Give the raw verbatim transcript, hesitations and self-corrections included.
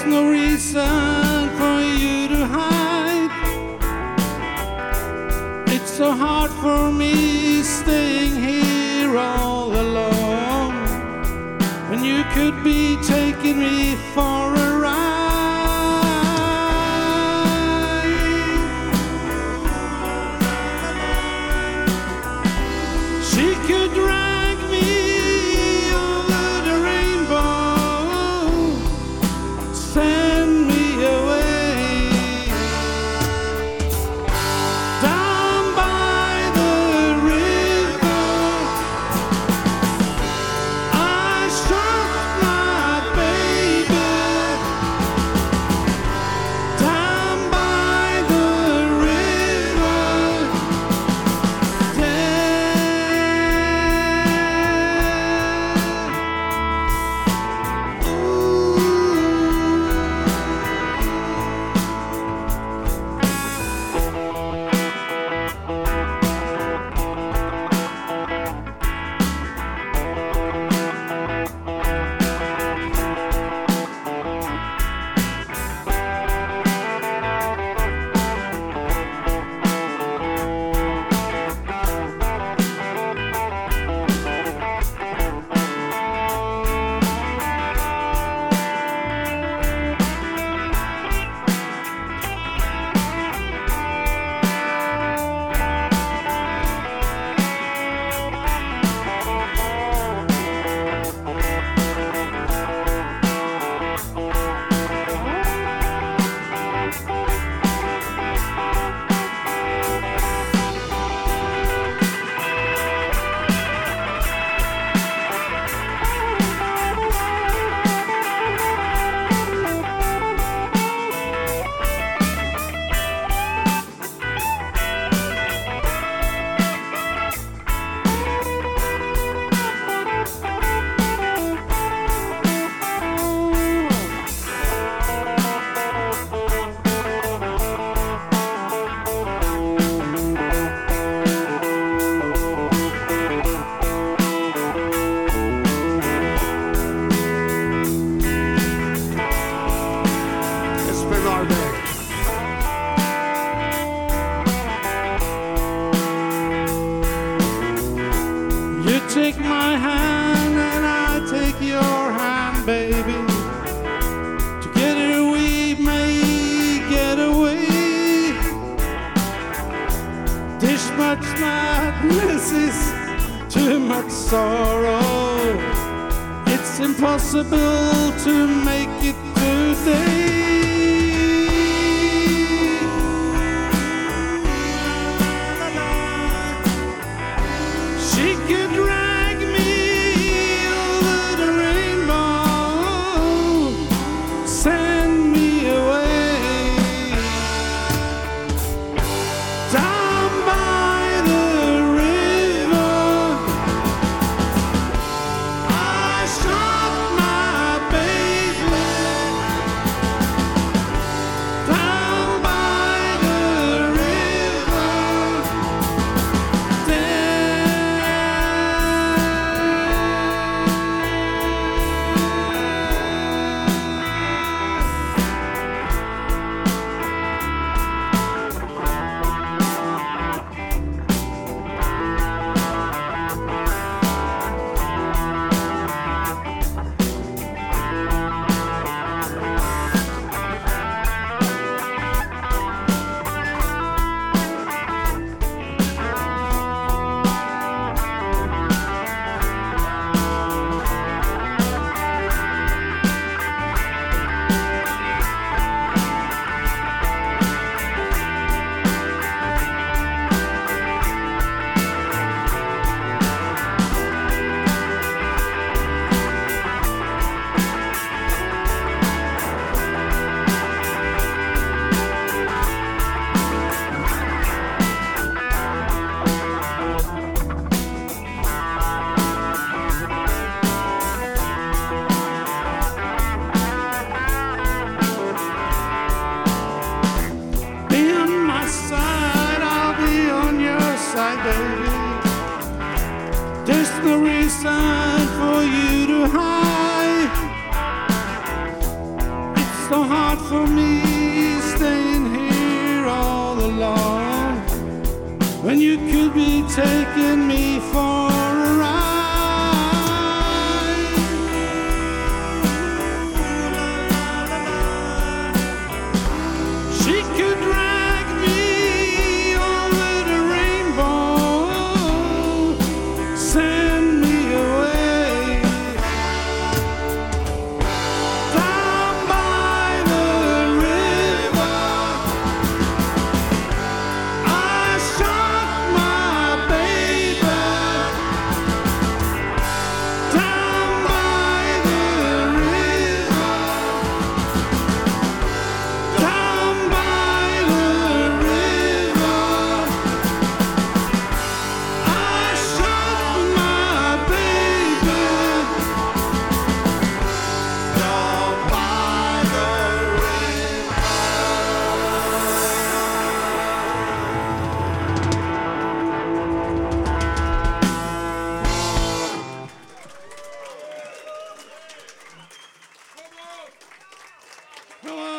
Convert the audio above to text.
There's no reason for you to hide. It's so hard for me staying here all alone when you could be taking me for a ride. She could drag me over the rainbow, send me away down by the river. I shot my baby down by the river. Yeah. You take my hand and I take your hand, baby. Together we may get away. This much madness is too much sorrow. It's impossible to make it today. She could drag me over the rainbow, send me away down by the river. I shot my baby down by the river. Damn. There's no reason for you to hide. It's so hard for me staying here all alone when you could be taking me for a ride. She could drag me over the rainbow, send me away down by the river. I shot my baby down by the river, down by the river. I shot my baby down by the river. Come on.